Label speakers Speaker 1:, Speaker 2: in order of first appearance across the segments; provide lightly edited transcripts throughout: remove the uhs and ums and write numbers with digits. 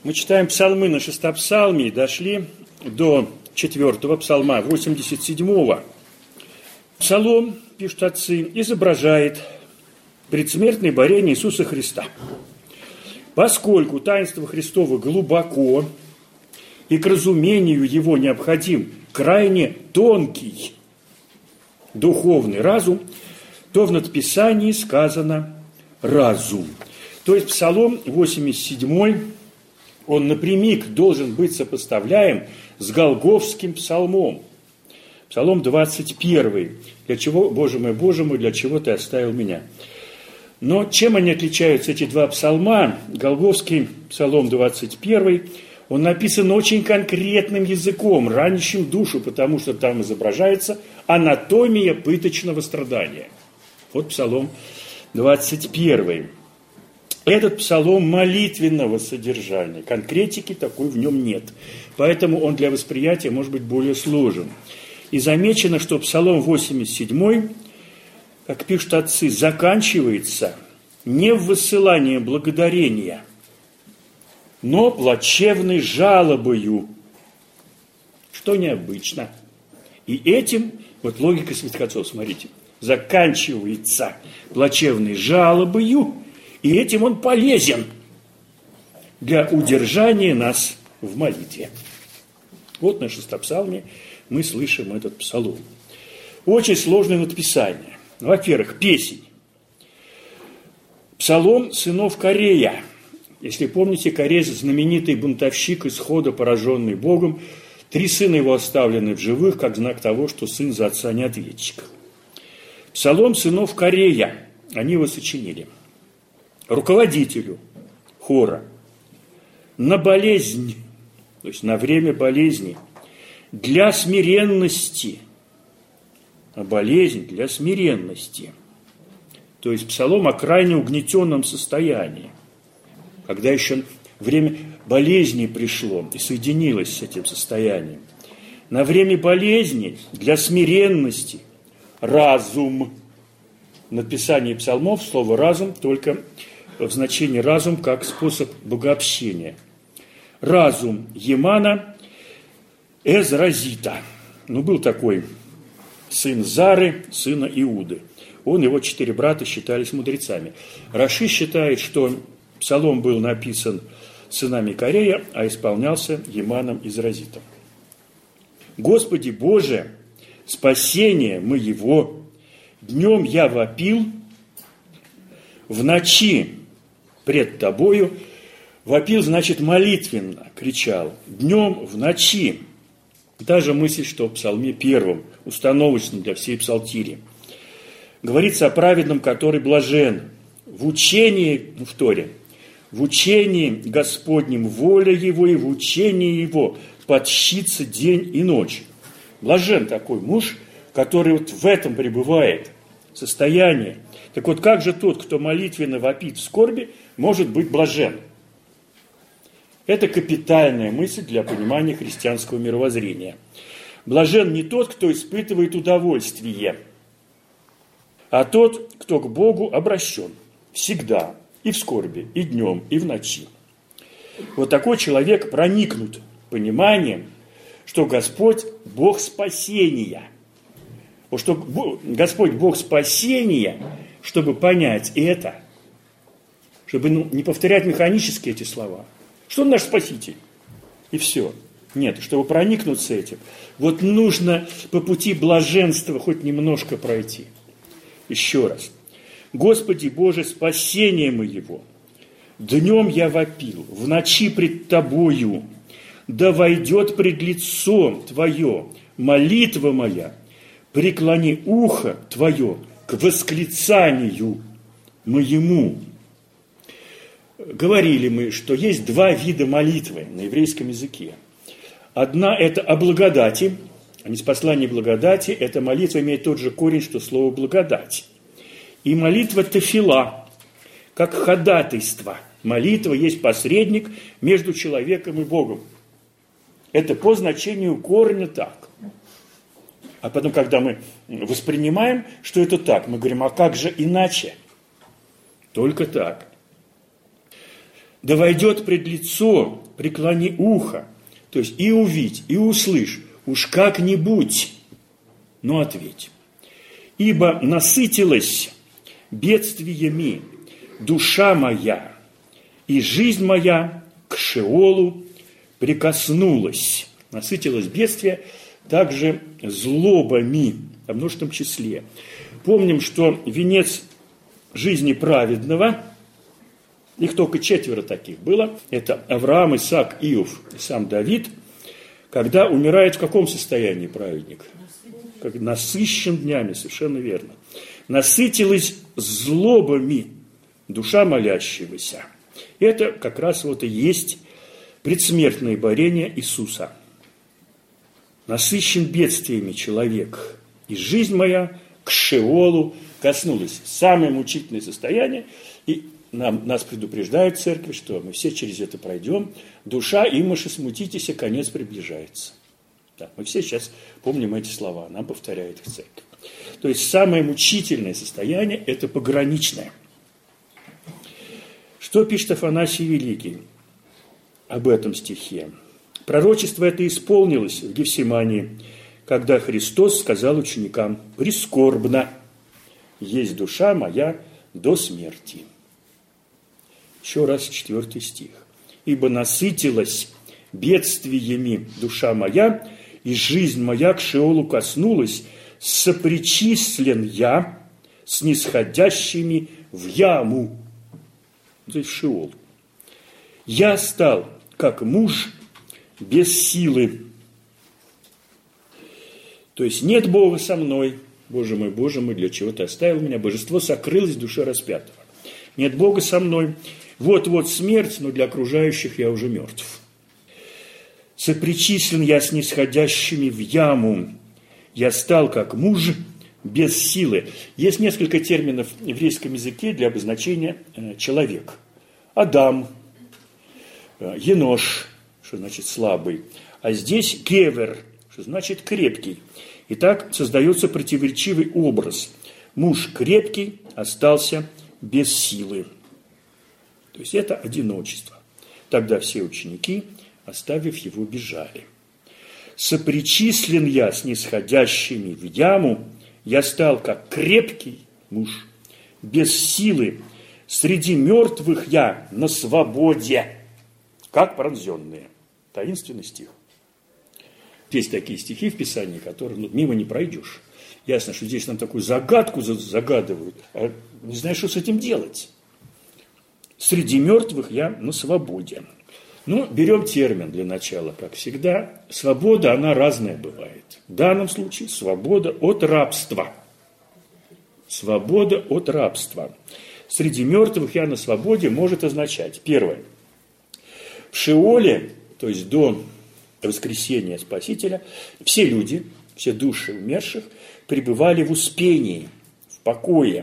Speaker 1: Мы читаем псалмы на шестопсалме и дошли до 4-го псалма, 87-го. Псалом, пишут отцы, изображает предсмертное борение Иисуса Христа. Поскольку таинство Христово глубоко и к разумению его необходим крайне тонкий духовный разум, то в надписании сказано «разум». То есть псалом 87, он напрямик должен быть сопоставляем с Голгофским псалмом. Псалом 21. «Для чего, Боже мой, для чего ты оставил меня?» Но чем они отличаются, эти два псалма? Голгофский псалом 21, он написан очень конкретным языком, ранящим душу, потому что там изображается анатомия пыточного страдания. Вот псалом 21. Этот псалом молитвенного содержания, конкретики такой в нем нет. Поэтому он для восприятия может быть более сложен. И замечено, что псалом 87, как пишут отцы, заканчивается не в высылании благодарения, но плачевной жалобою, что необычно. И этим, вот логика святых отцов, смотрите, заканчивается плачевной жалобою, и этим он полезен для удержания нас в молитве. Вот на шестопсалме мы слышим этот псалом. Очень сложное надписание. Во-первых, песень. Псалом сынов Корея. Если помните, Корей – знаменитый бунтовщик исхода, пораженный Богом. 3 сына его оставлены в живых, как знак того, что сын за отца не ответчик. Псалом сынов Корея. Они его сочинили. Руководителю хора на болезнь, то есть на время болезни, для смиренности, а болезнь для смиренности. То есть псалом о крайне угнетенном состоянии, когда еще время болезни пришло и соединилось с этим состоянием. На время болезни для смиренности разум. В написании псалмов слово «разум» только в значении «разум» как способ богообщения. Разум Емана Эзразита. Был такой сын Зары, сына Иуды. Он, его 4 брата считались мудрецами. Раши считает, что псалом был написан сынами Корея, а исполнялся Еманом Эзразитом. «Господи Боже, спасение моего, днем я вопил, в ночи пред Тобою». Вопил, значит, молитвенно кричал. Днем, в ночи. Та же мысль, что в псалме 1, установочном для всей псалтири. Говорится о праведном, который блажен. В учении, в Торе, в учении Господнем воля его и в учении его подщится день и ночь. Блажен такой муж, который вот в этом пребывает состояние. Так вот, как же тот, кто молитвенно вопит в скорби, может быть блажен? Это капитальная мысль для понимания христианского мировоззрения. Блажен не тот, кто испытывает удовольствие, а тот, кто к Богу обращен всегда, и в скорби, и днем, и в ночи. Вот такой человек проникнут пониманием, что Господь – Бог спасения. Вот что Господь – Бог спасения, чтобы понять это, чтобы не повторять механически эти слова. Что он наш Спаситель? И все. Нет, чтобы проникнуться этим, вот нужно по пути блаженства хоть немножко пройти. Еще раз. Господи Боже, спасение моего, днем я вопил, в ночи пред Тобою, да войдет пред лицо Твое молитва моя, преклони ухо Твое к восклицанию моему. Говорили мы, что есть 2 вида молитвы на еврейском языке. Одна – это о благодати, а ниспослание благодати – это молитва имеет тот же корень, что слово «благодать». И молитва тефила, как ходатайство. Молитва есть посредник между человеком и Богом. Это по значению корня так. А потом, когда мы воспринимаем, что это так, мы говорим, а как же иначе? Только так. Да войдет пред лицо, преклони ухо, то есть и увидь, и услышь, уж как-нибудь, но ответь. Ибо насытилась бедствиями душа моя, и жизнь моя к Шеолу прикоснулась. Насытилась бедствие, также злобами, во множественном числе. Помним, что венец жизни праведного, их только 4 таких было, это Авраам, Исаак, Иов и сам Давид, когда умирает в каком состоянии праведник? Как насыщен днями, совершенно верно. Насытилась злобами душа молящегося. Это как раз вот и есть предсмертное борение Иисуса. Насыщен бедствиями человек, и жизнь моя к Шеолу коснулась. Самое мучительное состояние, и нас предупреждает церковь, что мы все через это пройдем. Душа, имаши, смутитесь, и конец приближается. Да, мы все сейчас помним эти слова, нам повторяет их церковь. То есть самое мучительное состояние – это пограничное. Что пишет Афанасий Великий об этом стихе? Пророчество это исполнилось в Гефсимании, когда Христос сказал ученикам: «Прискорбно есть душа моя до смерти». Еще раз 4 стих. «Ибо насытилась бедствиями душа моя, и жизнь моя к Шеолу коснулась, сопричислен я с нисходящими в яму». То есть в Шеол. «Я стал, как муж без силы». То есть нет Бога со мной. Боже мой, для чего ты оставил меня? Божество сокрылось в душе распятого. Нет Бога со мной. Вот-вот смерть, но для окружающих я уже мертв. Сопричислен я с нисходящими в яму. Я стал, как муж без силы. Есть несколько терминов в еврейском языке для обозначения человек. Адам, енош, что значит слабый, а здесь гевер, что значит крепкий. И так создается противоречивый образ. Муж крепкий остался без силы. То есть это одиночество. Тогда все ученики, оставив его, бежали. Сопричислен я с нисходящими в яму, я стал как крепкий муж, без силы, среди мертвых я на свободе, как пронзенные. Таинственный стих. Есть такие стихи в Писании, которые мимо не пройдешь. Ясно, что здесь нам такую загадку загадывают, а не знаю, что с этим делать. Среди мертвых я на свободе. Берем термин для начала, как всегда. Свобода, она разная бывает. В данном случае свобода от рабства. Свобода от рабства. Среди мертвых я на свободе может означать, первое, в Шеоле, то есть до воскресения Спасителя, все люди, все души умерших пребывали в успении, в покое.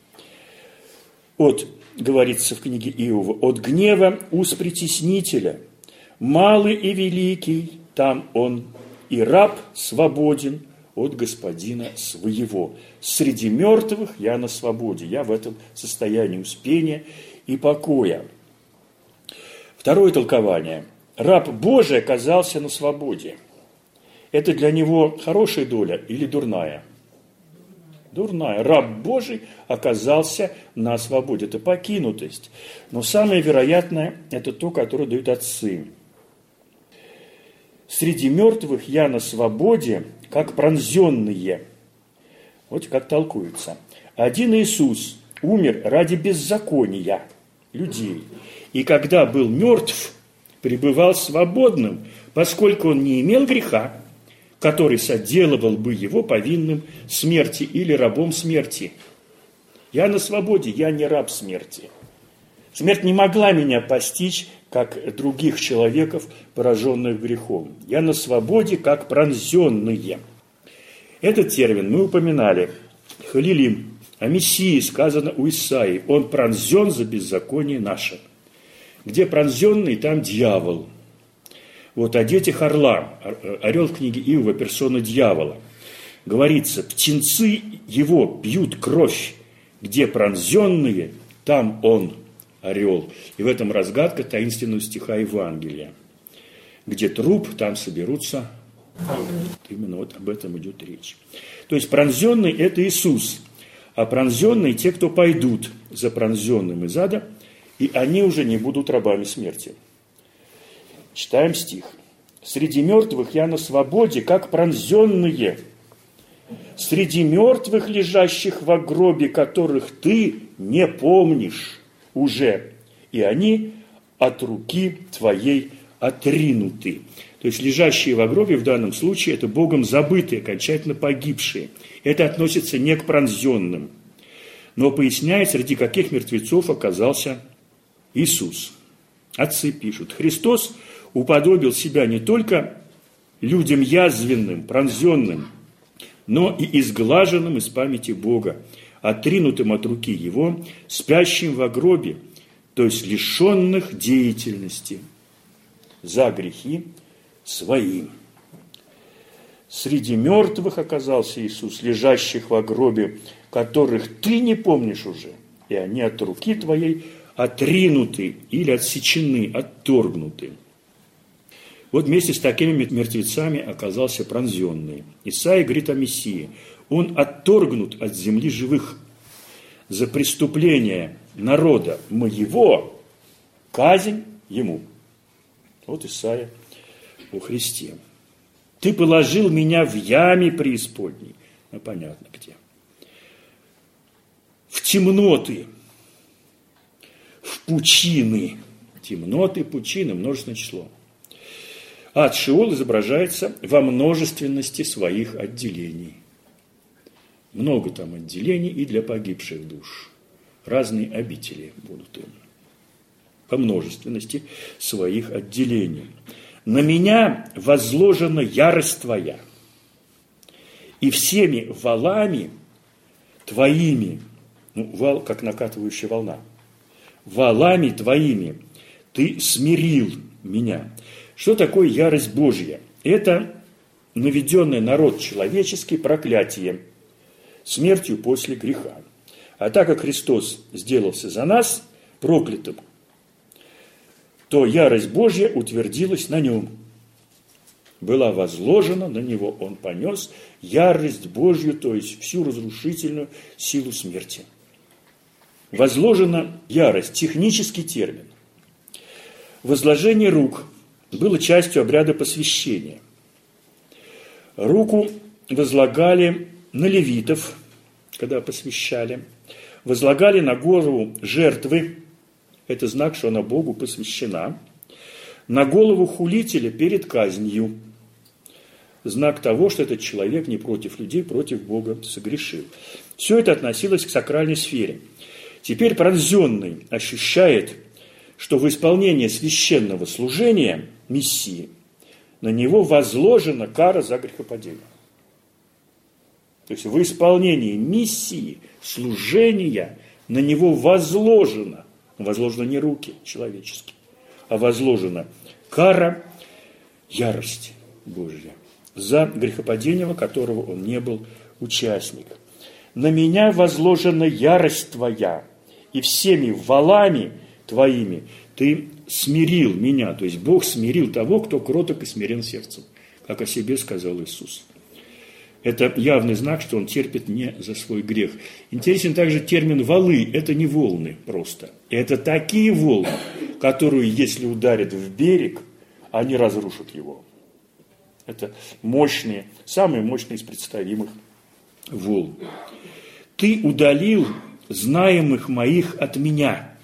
Speaker 1: Говорится в книге Иова, от гнева уз притеснителя, малый и великий, там он, и раб свободен от господина своего. Среди мертвых я на свободе, я в этом состоянии успения и покоя. Второе толкование. Раб Божий оказался на свободе. Это для него хорошая доля или дурная? Дурная. Раб Божий оказался на свободе. Это покинутость. Но самое вероятное, это то, которое дают отцы. Среди мертвых я на свободе, как пронзенные. Вот как толкуется. Один Иисус умер ради беззакония людей. И когда был мертв, пребывал свободным, поскольку он не имел греха, который соделывал бы его повинным смерти или рабом смерти. Я на свободе, я не раб смерти. Смерть не могла меня постичь, как других человеков, пораженных грехом. Я на свободе, как пронзенные. Этот термин мы упоминали. Халилим. О Мессии сказано у Исаии. Он пронзен за беззаконие наше. Где пронзенный, там дьявол. О детях орла. Орел в книге Иова, персона дьявола. Говорится, птенцы его пьют кровь. Где пронзенные, там он. орел. И в этом разгадка таинственного стиха Евангелия. Где труп, там соберутся. Именно вот об этом идет речь. То есть пронзенный – это Иисус, а пронзенные – те, кто пойдут за пронзенным из ада, и они уже не будут рабами смерти. Читаем стих. «Среди мертвых я на свободе, как пронзенные. Среди мертвых, лежащих во гробе, которых ты не помнишь уже, и они от руки твоей отринуты». То есть лежащие во гробе в данном случае это Богом забытые, окончательно погибшие. Это относится не к пронзенным, но поясняет, среди каких мертвецов оказался Иисус. Отцы пишут: Христос уподобил себя не только людям язвенным, пронзенным, но и изглаженным из памяти Бога, отринутым от руки Его, спящим во гробе, то есть лишенных деятельности за грехи свои. Среди мертвых оказался Иисус, лежащих во гробе, которых ты не помнишь уже, и они от руки твоей отринуты или отсечены, отторгнуты. Вот вместе с такими мертвецами оказался пронзенный. Исаия говорит о Мессии. Он отторгнут от земли живых. За преступление народа моего казнь ему. Вот Исаия о Христе. Ты положил меня в яме преисподней. Ну, понятно где. В темноты, в пучины. Темноты, пучины, множественное число. Ад Шеол изображается во множественности своих отделений. Много там отделений и для погибших душ. Разные обители будут им. По множественности своих отделений. На меня возложена ярость твоя, и всеми валами твоими, вал, как накатывающая волна, валами твоими ты смирил меня. Что такое ярость Божья? Это наведенный народ человеческий проклятие, смертью после греха. А так как Христос сделался за нас проклятым, то ярость Божья утвердилась на нем. Была возложена на него, он понес ярость Божью, то есть всю разрушительную силу смерти. Возложена ярость, технический термин. Возложение рук было частью обряда посвящения. Руку возлагали на левитов, когда посвящали, возлагали на голову жертвы, это знак, что она Богу посвящена, на голову хулителя перед казнью, знак того, что этот человек не против людей, против Бога согрешил. Все это относилось к сакральной сфере. Теперь пронзенный ощущает, что в исполнении священного служения Мессии на него возложена кара за грехопадение. То есть в исполнении миссии, служения на него возложена не руки человеческие, а возложена кара, ярость Божья за грехопадение, которого он не был участник. На меня возложена ярость твоя, и всеми валами твоими ты смирил меня. То есть Бог смирил того, кто кроток и смирен сердцем, как о себе сказал Иисус. Это явный знак, что он терпит не за свой грех. Интересен также термин «валы». Это не волны просто. Это такие волны, которые, если ударят в берег, они разрушат его. Это мощные, самые мощные из представимых волн. Ты удалил знаемых моих от меня.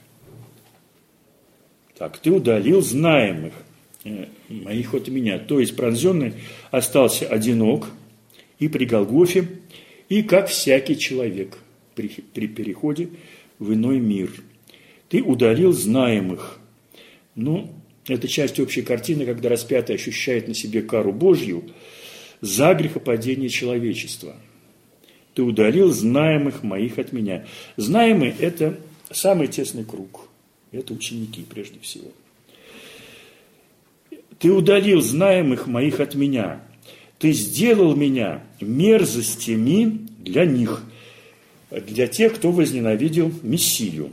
Speaker 1: Так, ты удалил знаемых моих от меня. То есть пронзенный остался одинок, и при Голгофе, и как всякий человек при переходе в иной мир. Ты удалил знаемых. Это часть общей картины, когда распятый ощущает на себе кару Божью за грехопадение человечества. Ты удалил знаемых моих от меня. Знаемые – это самый тесный круг. Это ученики прежде всего. Ты удалил знаемых моих от меня. Ты сделал меня мерзостями для них, для тех, кто возненавидел Мессию.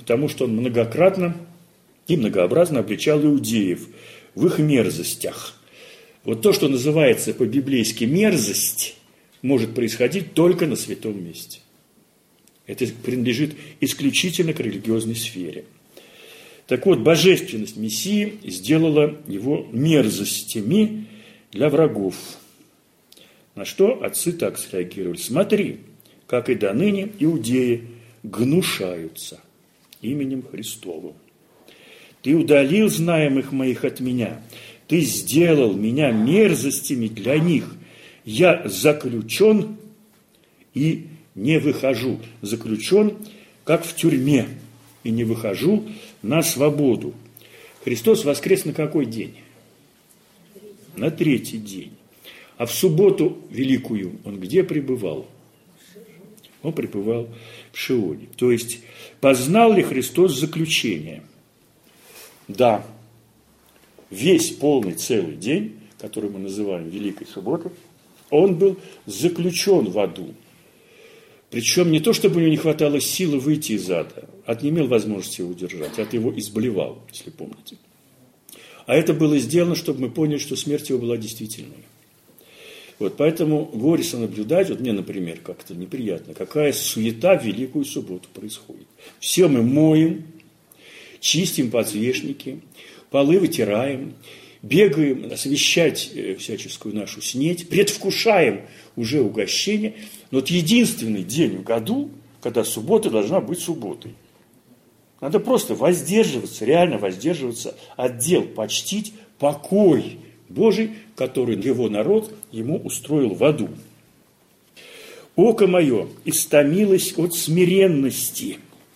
Speaker 1: потому что он многократно и многообразно обличал иудеев в их мерзостях. Вот то, что называется по-библейски мерзость, может происходить только на святом месте. Это принадлежит исключительно к религиозной сфере. Так вот, божественность Мессии сделала его мерзостями для врагов. На что отцы так среагировали: смотри, как и до ныне иудеи гнушаются именем Христовым. Ты удалил знаемых моих от меня, ты сделал меня мерзостями для них. Я заключен и не выхожу. Заключен, как в тюрьме, и не выхожу на свободу. Христос воскрес на какой день? На третий день. А в субботу великую он где пребывал? Он пребывал в Шионе. То есть, познал ли Христос заключение? Да. Весь полный целый день, который мы называем Великой Субботой, он был заключен в аду. Причем не то, чтобы у него не хватало силы выйти из ада, ад не имел возможности его удержать, ад его изблевал, если помните. А это было сделано, чтобы мы поняли, что смерть его была действительной. Вот поэтому горестно наблюдать, вот мне, например, как-то неприятно, какая суета в Великую Субботу происходит. Все мы моем, чистим подсвечники, полы вытираем, бегаем освещать всяческую нашу снеть, предвкушаем уже угощение. Но вот единственный день в году, когда суббота должна быть субботой. Надо просто воздерживаться, реально воздерживаться от дел, почтить покой Божий, который его народ ему устроил в аду. Око мое истомилось от смиренности.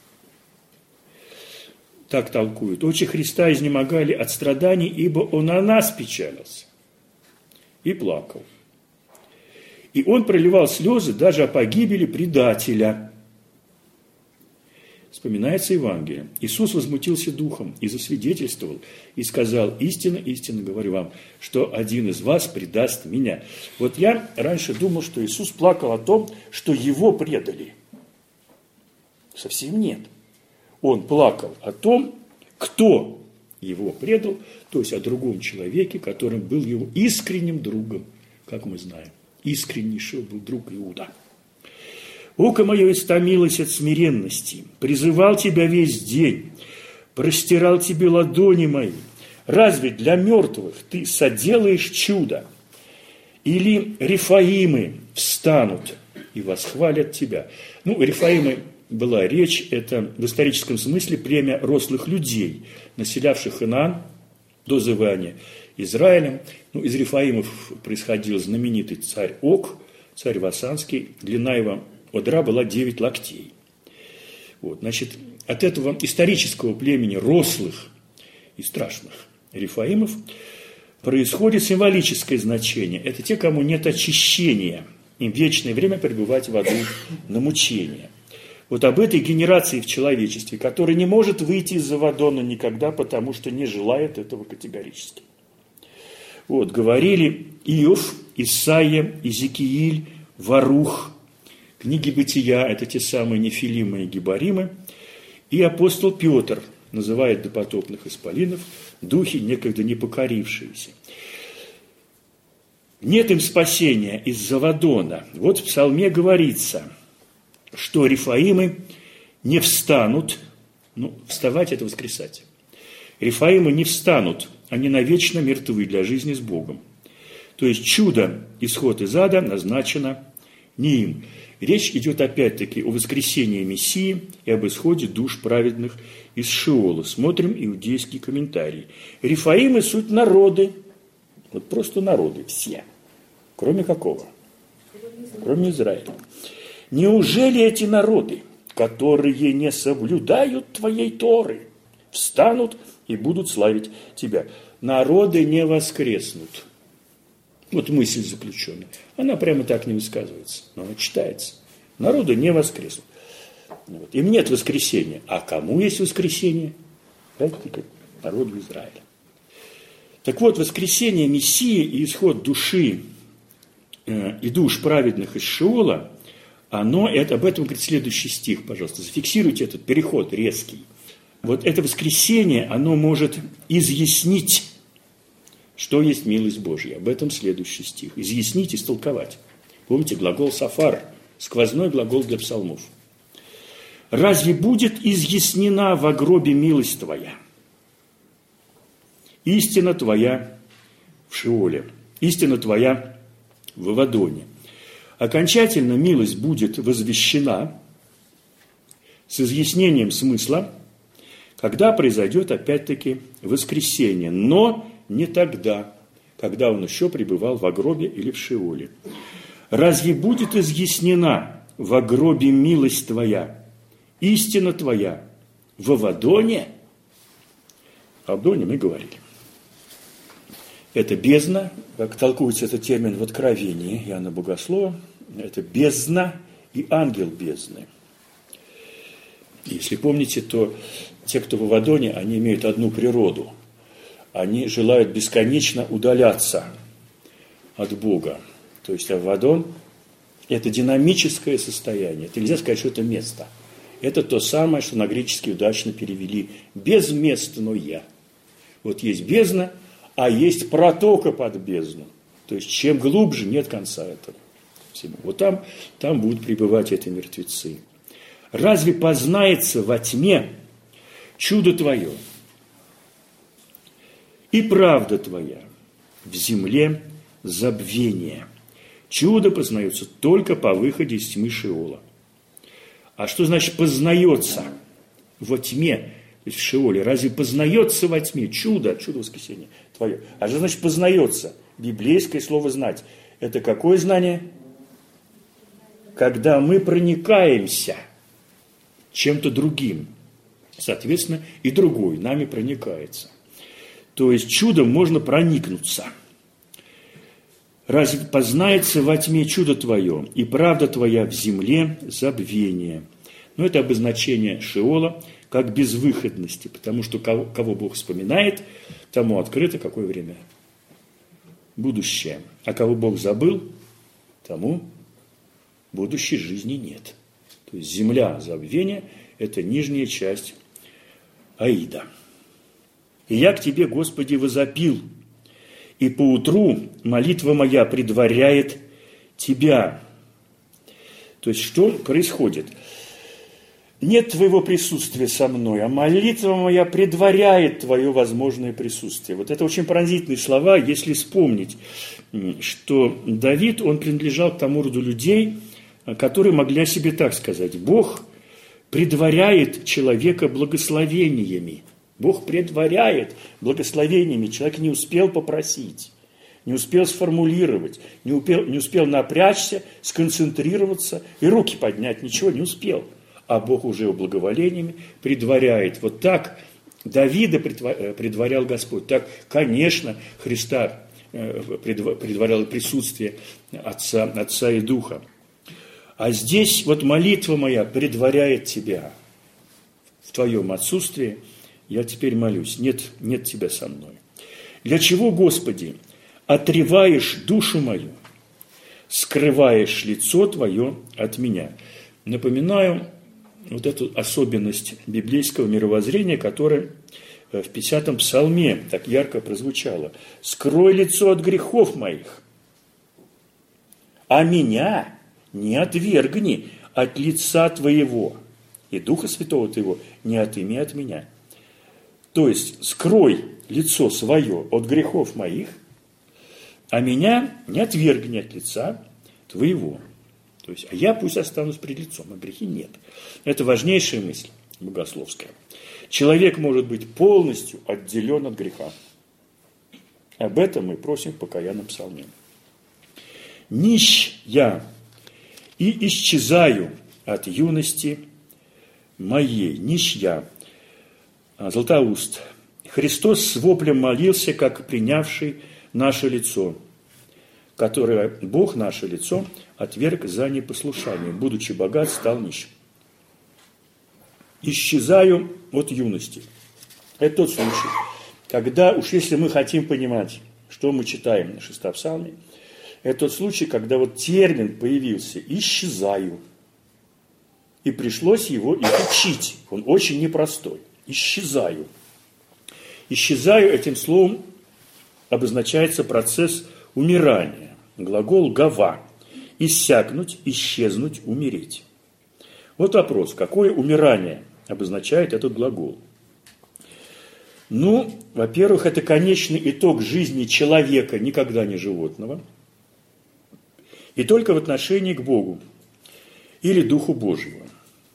Speaker 1: Так толкуют. Очи Христа изнемогали от страданий, ибо он о нас печалился и плакал. И он проливал слезы даже о погибели предателя. Вспоминается Евангелие. Иисус возмутился духом и засвидетельствовал, и сказал: истинно, истинно говорю вам, что один из вас предаст меня. Вот я раньше думал, что Иисус плакал о том, что его предали. Совсем нет. Он плакал о том, кто его предал, то есть о другом человеке, которым был его искренним другом, как мы знаем. Искреннейший был друг Иуда. Око мое истомилось от смиренности, призывал тебя весь день, простирал тебе ладони мои. Разве для мертвых ты соделаешь чудо? Или Рефаимы встанут и восхвалят тебя? Рефаимы была речь, это в историческом смысле племя рослых людей, населявших Ханаан до завоевания Израилем. Из Рефаимов происходил знаменитый царь Ог, царь Васанский. Длина его одра была 9 локтей. От этого исторического племени рослых и страшных Рефаимов происходит символическое значение. Это те, кому нет очищения. Им вечное время пребывать в аду на мучение. Об этой генерации в человечестве, которая не может выйти из Авадона никогда, потому что не желает этого категорически. Говорили Иов, Исаия, Иезекииль, Варух, книги Бытия, это те самые Нефилимы и Гибаримы, и апостол Петр называет допотопных исполинов духи, некогда не покорившиеся. Нет им спасения из-за Авадона. В псалме говорится, что Рефаимы не встанут, вставать – это воскресать. Рефаимы не встанут, они навечно мертвы для жизни с Богом. То есть чудо, исход из ада, назначено не им. Речь идет опять-таки о воскресении Мессии и об исходе душ праведных из Шеола. Смотрим иудейские комментарии. Рефаимы – суть народы, просто народы все. Кроме какого? Кроме Израиля. Неужели эти народы, которые не соблюдают твоей Торы, встанут и будут славить тебя? Народы не воскреснут. Мысль заключенная. Она прямо так не высказывается, но она читается. Народы не воскреснут. Им нет воскресения. А кому есть воскресение? Народу Израиля. Так воскресение Мессии и исход души и душ праведных из Шеола, об этом говорит следующий стих, пожалуйста, зафиксируйте этот переход резкий. вот это воскресение, оно может изъяснить, что есть милость Божья. Об этом следующий стих. Изъяснить, истолковать. Помните, глагол «сафар», сквозной глагол для псалмов. «Разве будет изъяснена во гробе милость твоя? Истина твоя в Шиоле, истина твоя в Авадоне. Окончательно милость будет возвещена с изъяснением смысла, когда произойдет опять-таки воскресение, но не тогда, когда он еще пребывал во гробе или в Шиоле. Разве будет изъяснена во гробе милость твоя, истина твоя в Авадоне?» Об Авадоне мы говорили. Это бездна, как толкуется этот термин в Откровении Иоанна Богослова, это бездна и ангел бездны. Если помните, то те, кто в Авадоне, они имеют одну природу. Они желают бесконечно удаляться от Бога. То есть Авадон – это динамическое состояние. Это нельзя сказать, что это место. Это то самое, что на греческий удачно перевели «безместное». Вот есть бездна, а есть протока под бездну. То есть чем глубже, нет конца этого всему. Вот там будут пребывать эти мертвецы. «Разве познается во тьме чудо твое и правда твоя в земле забвения? Чудо познается только по выходе из тьмы Шиола». А что значит познается во тьме, то есть в Шиоле? Разве познается во тьме чудо воскресения твое? А что значит познается? Библейское слово «знать». Это какое знание? Когда мы проникаемся чем-то другим. Соответственно, и другой нами проникается. То есть чудом можно проникнуться. «Разве познается во тьме чудо твое, и правда твоя в земле забвение?» Но это обозначение Шиола как безвыходности, потому что кого Бог вспоминает, тому открыто какое время? Будущее. А кого Бог забыл, тому будущей жизни нет. То есть земля забвения – это нижняя часть Аида. «И я к тебе, Господи, возопил, и поутру молитва моя предваряет тебя». То есть что происходит? Нет твоего присутствия со мной, а молитва моя предваряет твое возможное присутствие. Вот это очень пронзительные слова, если вспомнить, что Давид, он принадлежал к тому роду людей, которые могли о себе так сказать: Бог предваряет человека благословениями. Бог предваряет благословениями. Человек не успел попросить, не успел сформулировать, не успел напрячься, сконцентрироваться и руки поднять, ничего не успел. А Бог уже благоволениями предваряет. Вот так Давида предварял Господь. Так, конечно, Христа предваряло присутствие Отца и Духа. А здесь вот молитва моя предваряет тебя. В твоем отсутствии я теперь молюсь. Нет тебя со мной. Для чего, Господи, отреваешь душу мою, скрываешь лицо твое от меня? Напоминаю вот эту особенность библейского мировоззрения, которая в 50-м псалме так ярко прозвучала. «Скрой лицо от грехов моих, а меня не отвергни от лица твоего, и Духа Святого твоего не отыми от меня». То есть, скрой лицо свое от грехов моих, а меня не отвергни от лица твоего. То есть, а я пусть останусь пред лицом, а грехи нет. Это важнейшая мысль богословская. Человек может быть полностью отделен от греха. Об этом мы просим в покаянном псалме. «Нищ я и исчезаю от юности моей». Нищ я. Златоуст. Христос с воплем молился, как принявший наше лицо, которое Бог, наше лицо, отверг за непослушание. Будучи богат, стал нищим. «Исчезаю от юности». Это тот случай, когда, уж если мы хотим понимать, что мы читаем на шестом псалме, это тот случай, когда вот термин появился «исчезаю». И пришлось его изучить. Он очень непростой. исчезаю. Исчезаю этим словом обозначается процесс умирания. Глагол гава. Иссякнуть, исчезнуть, умереть. Вот вопрос, какое умирание обозначает этот глагол? Ну, во-первых, это конечный итог жизни человека, никогда не животного, и только в отношении к Богу или Духу Божьему.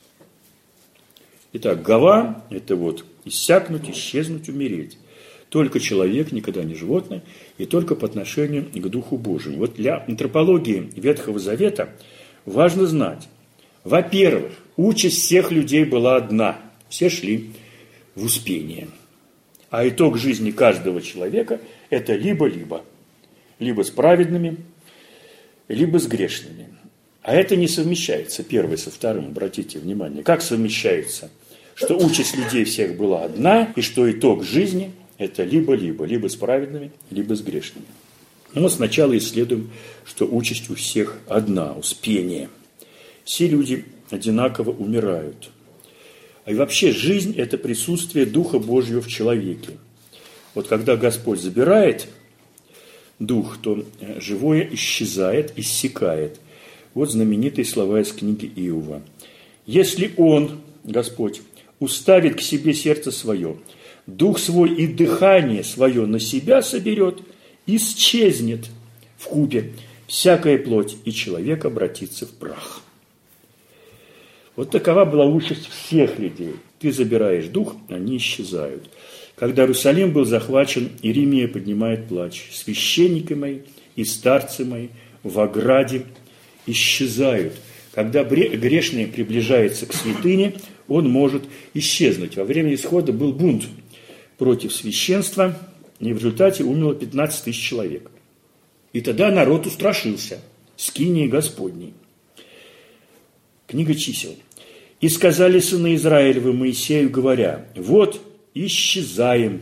Speaker 1: Итак, гава – это вот иссякнуть, исчезнуть, умереть. Только человек, никогда не животное, и только по отношению к Духу Божьему. Вот для антропологии Ветхого Завета важно знать, во-первых, участь всех людей была одна. Все шли в успение. А итог жизни каждого человека – это либо-либо. Либо с праведными, либо с грешными. А это не совмещается, первое со вторым, обратите внимание. Как совмещается? Что участь людей всех была одна, и что итог жизни – это либо-либо. Либо с праведными, либо с грешными. Но мы сначала исследуем, что участь у всех одна – успение. Все люди одинаково умирают. И вообще жизнь – это присутствие Духа Божьего в человеке. Вот когда Господь забирает Дух, то живое исчезает, иссякает. Вот знаменитые слова из книги Иова. «Если Он, Господь, уставит к себе сердце свое, Дух свой и дыхание свое на себя соберет, исчезнет вкупе всякая плоть, и человек обратится в прах». Вот такова была участь всех людей. Ты забираешь дух, они исчезают. Когда Иерусалим был захвачен, Иеремия поднимает плач. Священники мои и старцы мои в ограде исчезают. Когда грешный приближается к святыне, он может исчезнуть. Во время исхода был бунт против священства, и в результате умерло 15 тысяч человек. И тогда народ устрашился скинии Господней. Книга чисел. «И сказали сыны Израилевы Моисею, говоря, вот исчезаем,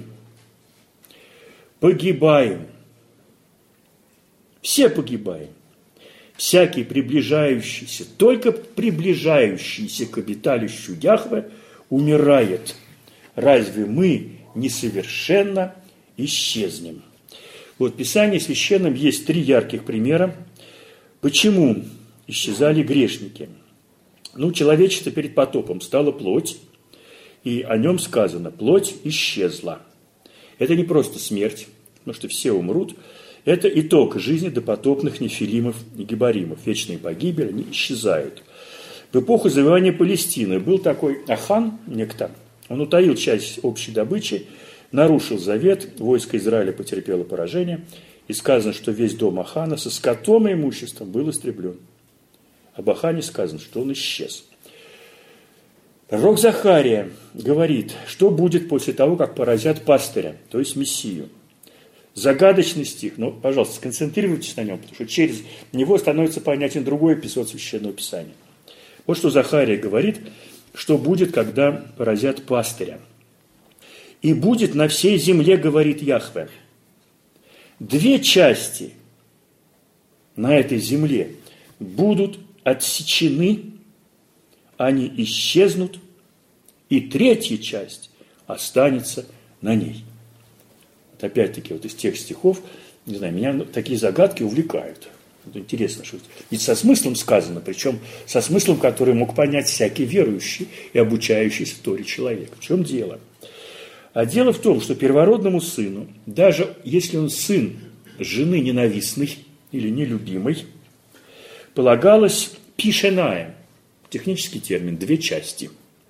Speaker 1: погибаем, все погибаем, всякий приближающийся, только приближающийся к обиталищу Яхве умирает. Разве мы несовершенно исчезнем?» Вот в Писании Священном есть 3 ярких примера, почему исчезали грешники. Ну, человечество перед потопом стало плоть, и о нем сказано, плоть исчезла. Это не просто смерть, потому что все умрут, это итог жизни допотопных нефилимов и гибаримов. Вечная погибель, они исчезают. В эпоху завоевания Палестины был такой Ахан, некто, он утаил часть общей добычи, нарушил завет, войско Израиля потерпело поражение, и сказано, что весь дом Ахана со скотом и имуществом был истреблен. Об Ахане сказано, что он исчез. Пророк Захария говорит, что будет после того, как поразят пастыря, то есть Мессию. Загадочный стих, но, пожалуйста, сконцентрируйтесь на нем, потому что через него становится понятен другой эпизод Священного Писания. Вот что Захария говорит, что будет, когда поразят пастыря. «И будет на всей земле, говорит Яхве, 2 части на этой земле будут отсечены, они исчезнут, и 3-я часть останется на ней». Вот опять-таки, вот из тех стихов, не знаю, меня такие загадки увлекают. Это интересно, что ведь со смыслом сказано, причем со смыслом, который мог понять всякий верующий и обучающийся Торе человек. В чем дело? А дело в том, что первородному сыну, даже если он сын жены ненавистной или нелюбимой, полагалось пишенаем, технический термин, 2 части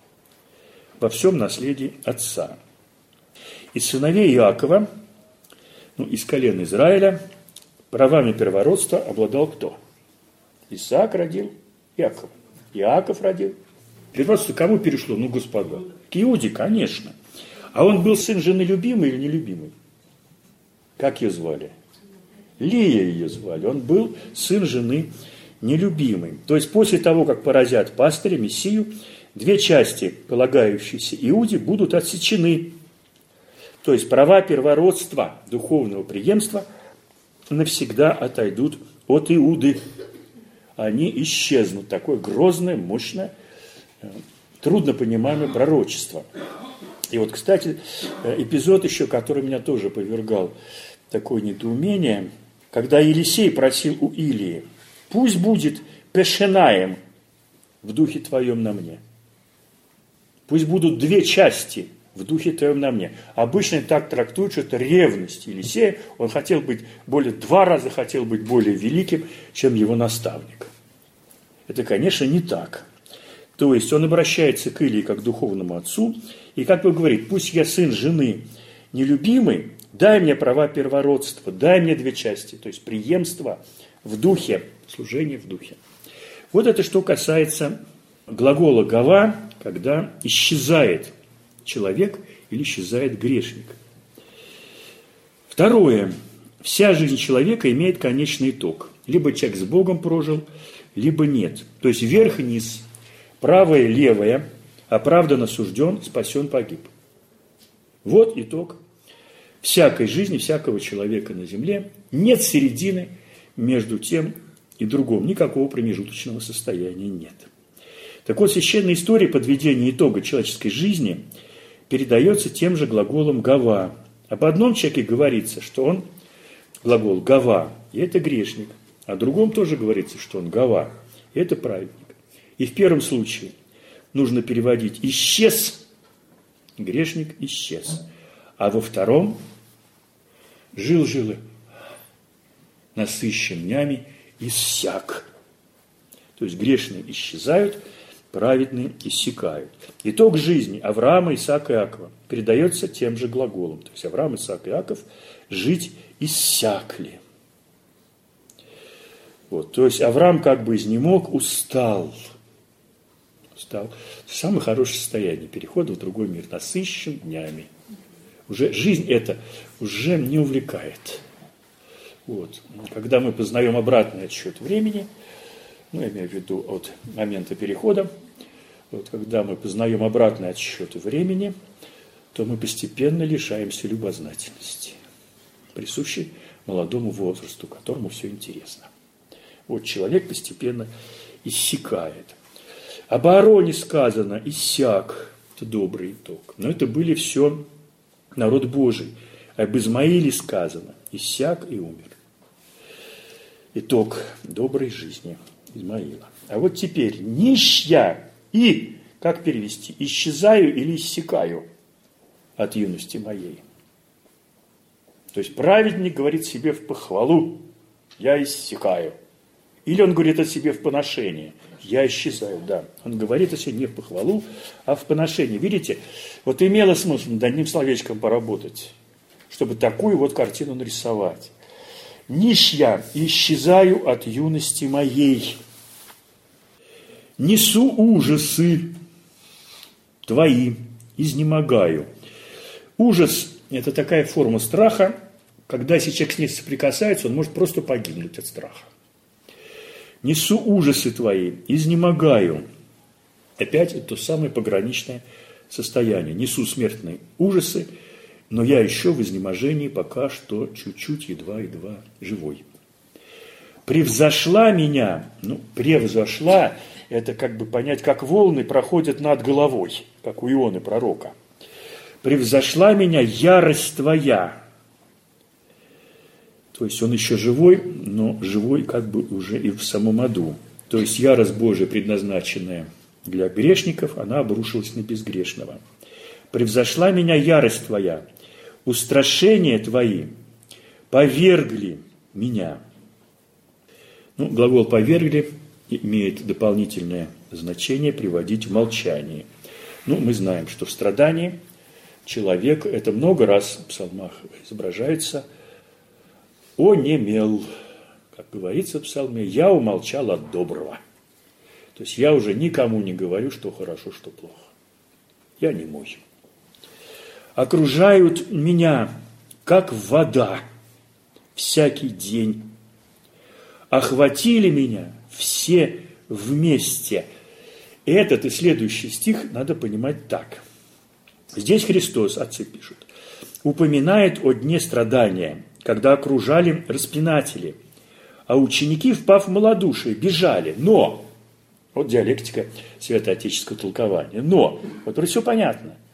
Speaker 1: во всем наследии отца. Из сыновей Иакова, из колена Израиля, правами первородства обладал кто? Исаак родил Иакова. Иаков родил. Первородство кому перешло? Господа. К Иуде, конечно. А он был сын жены любимой или нелюбимой? Как ее звали? Лия ее звали. Он был сын жены нелюбимой. То есть после того, как поразят пастыря, Мессию, 2 части, полагающиеся Иуде, будут отсечены. То есть права первородства, духовного преемства, навсегда отойдут от Иуды. Они исчезнут. Такое грозное, мощное, трудно понимаемое пророчество. И вот, кстати, эпизод еще, который меня тоже повергал в такое недоумение, когда Елисей просил у Илии: «Пусть будет пешенаем в духе твоем на мне». Пусть будут две части в духе твоем на мне. Обычно так трактуют, что это ревность Елисея. Он хотел быть два раза хотел быть более великим, чем его наставник. Это, конечно, не так. То есть он обращается к Илии как к духовному отцу и как бы говорит: пусть я сын жены нелюбимый, дай мне права первородства, дай мне две части, то есть преемство в духе, служение в духе. Вот это что касается глагола «гава», когда исчезает человек или исчезает грешник. Второе. Вся жизнь человека имеет конечный итог. Либо человек с Богом прожил, либо нет. То есть вверх и низ, правое, левое, оправдан, осужден, спасен, погиб. Вот итог всякой жизни, всякого человека на земле. Нет середины между тем и другим. Никакого промежуточного состояния нет. Так вот, священная история подведения итога человеческой жизни передается тем же глаголом «гава». Об одном человеке говорится, что он глагол «гава», и это грешник. О другом тоже говорится, что он «гава», и это праведник. И в первом случае нужно переводить «исчез», грешник исчез. А во втором жил-жил, насыщен днями, иссяк. То есть грешные исчезают, праведные иссякают. Итог жизни Авраама, Исаака и Иакова передается тем же глаголом. То есть Авраам, Исаак и Иаков жить иссякли. Вот, то есть Авраам как бы изнемог, устал. Самое хорошее состояние перехода в другой мир, насыщен днями. Уже жизнь эта уже не увлекает. Вот. Когда мы познаем обратный отсчет времени, я имею в виду от момента перехода, вот, когда мы познаем обратный отсчет времени, то мы постепенно лишаемся любознательности, присущей молодому возрасту, которому все интересно. Вот человек постепенно иссякает. Об Аароне сказано «иссяк», это добрый итог, но это были все народ Божий. Об Измаиле сказано «иссяк и умер». Итог доброй жизни Измаила. А вот теперь нищья и, как перевести, исчезаю или иссякаю от юности моей. То есть праведник говорит себе в похвалу: я иссякаю. Или он говорит о себе в поношении: я исчезаю, да. Он говорит о себе не в похвалу, а в поношении. Видите, вот имело смысл над одним словечком поработать, чтобы такую вот картину нарисовать. Нищья, исчезаю от юности моей. Несу ужасы твои, изнемогаю. Ужас – это такая форма страха, когда если человек с ней соприкасается, он может просто погибнуть от страха. Несу ужасы твои, изнемогаю. Опять это то самое пограничное состояние. Несу смертные ужасы, но я еще в изнеможении пока что чуть-чуть, едва-едва живой. Превзошла меня, превзошла, это как бы понять, как волны проходят над головой, как у Ионы пророка. Превзошла меня ярость твоя. То есть он еще живой, но живой как бы уже и в самом аду. То есть ярость Божия, предназначенная для грешников, она обрушилась на безгрешного. Превзошла меня ярость твоя, устрашения твои повергли меня. Глагол «повергли» имеет дополнительное значение приводить в молчание. Мы знаем, что в страдании человек, это много раз в псалмах изображается, онемел, как говорится в псалме, я умолчал от доброго. То есть я уже никому не говорю, что хорошо, что плохо. Я немой. Окружают меня, как вода, всякий день. Охватили меня все вместе. Этот и следующий стих надо понимать так. Здесь Христос, отцы пишут, упоминает о дне страдания, когда окружали распинатели, а ученики, впав в малодушие, бежали. Но, вот диалектика святоотеческого толкования, но, вот все понятно.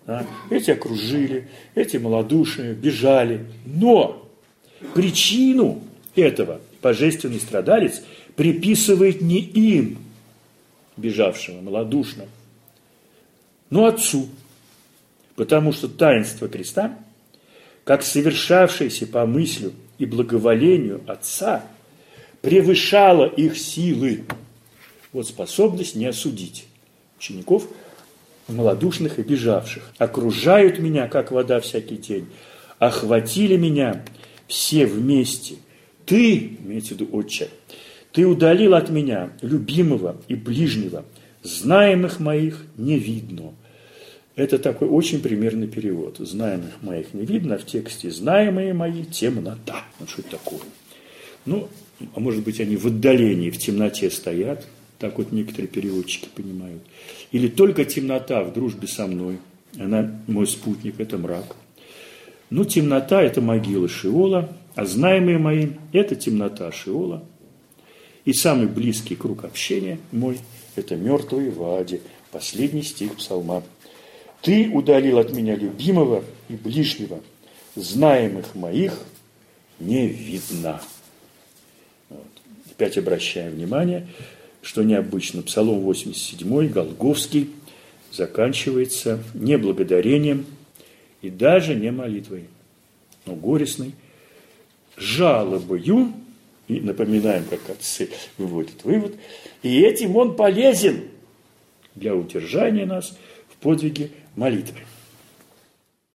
Speaker 1: Эти окружили, эти малодушные, бежали. Но причину этого божественный страдалец приписывает не им, бежавшим, малодушным, но Отцу. Потому что таинство креста, как совершавшееся по мыслю и благоволению Отца, превышало их силы. Вот способность не осудить учеников, малодушных и бежавших. Окружают меня, как вода всякий день, охватили меня все вместе. Ты, имеется в виду Отче, ты удалил от меня любимого и ближнего, знаемых моих не видно. Это такой очень примерный перевод. Знаемых моих не видно, а в тексте знаемые мои темнота. Ну, что это такое? Ну, а может быть, они в отдалении, в темноте стоят. Так вот некоторые переводчики понимают. Или только темнота в дружбе со мной. Она мой спутник, это мрак. Ну, темнота – это могила Шиола, а знаемые мои – это темнота Шиола. И самый близкий круг общения мой – это мертвые в аде. Последний стих псалма. Ты удалил от меня любимого и ближнего, знаемых моих не видно. Вот. Опять обращаем внимание, что необычно. Псалом 87, Голгофский, заканчивается не благодарением и даже не молитвой, но горестной жалобою. И напоминаем, как отцы выводят вывод. И этим он полезен для удержания нас в подвиге молитвы.